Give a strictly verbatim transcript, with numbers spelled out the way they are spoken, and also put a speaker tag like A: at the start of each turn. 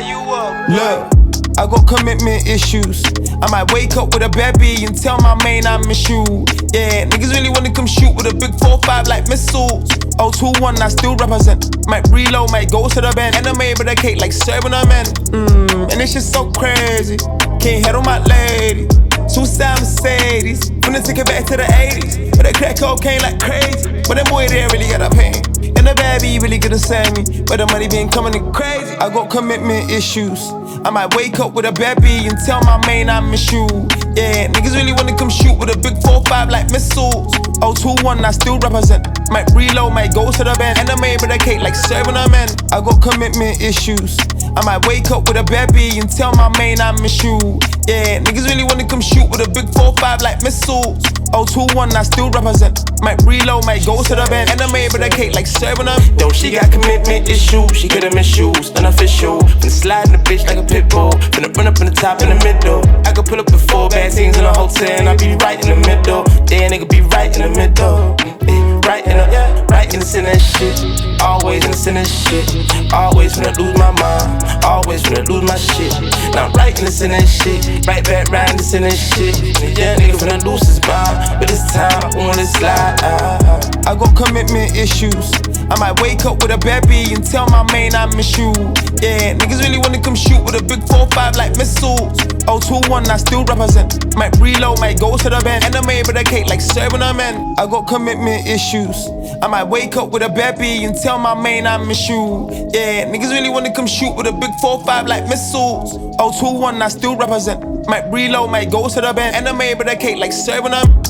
A: you up.
B: Look, I got commitment issues. I might wake up with a baby and tell my main I miss you. Yeah, niggas really wanna come shoot with a big four five like missiles. oh two one, I still represent. Might reload, might go to the band. And I made with a cake like serving a man. Mmm, and it's just so crazy. Can't handle my lady. Suicide Mercedes. Finna take it back to the eighties. But they crack cocaine like crazy. But that boy there really got a pain. And the baby really gonna send me. But the money been coming in crazy. I got commitment issues. I might wake up with a baby and tell my main I miss you. Yeah, niggas really wanna come shoot with a big four five like missiles. oh two one, I still represent. Might reload, might go to the band. And I made with a cake like serving a man. I got commitment issues. I might wake up with a baby and tell my main I miss you. Yeah, niggas really wanna come shoot with a big four five like missiles. oh two one, I still represent. Might reload, might go to the band. And I made with a cake like serving a man.
A: Yo, she got commitment issues. She could've missed shoes, unofficial. Finna slide in the bitch like a pit bull. Finna run up in the top in the middle. I could pull up with four bad things in a hotel and I be right in the middle. Yeah, nigga be right in the middle. Yeah, right in the, yeah, right in the center of shit. Always in the center of shit. Always finna lose my mind. Always finna lose my shit. Now I'm right in the center of shit. Right back round the center of shit. Yeah, nigga finna lose his mind. But this time I wanna slide.
B: I got commitment issues. I might wake up with a baby and tell my main I miss you. Yeah, niggas really wanna come shoot with a big four five like missiles. oh two one, I still represent. Might reload, might go to the band. And I made with a cake like serving a man. I got commitment issues. I might wake up with a baby and tell my main I miss you. Yeah, niggas really wanna come shoot with a big four five like missiles. oh two one, I still represent. Might reload, might go to the band. And I made with a cake like serving a man.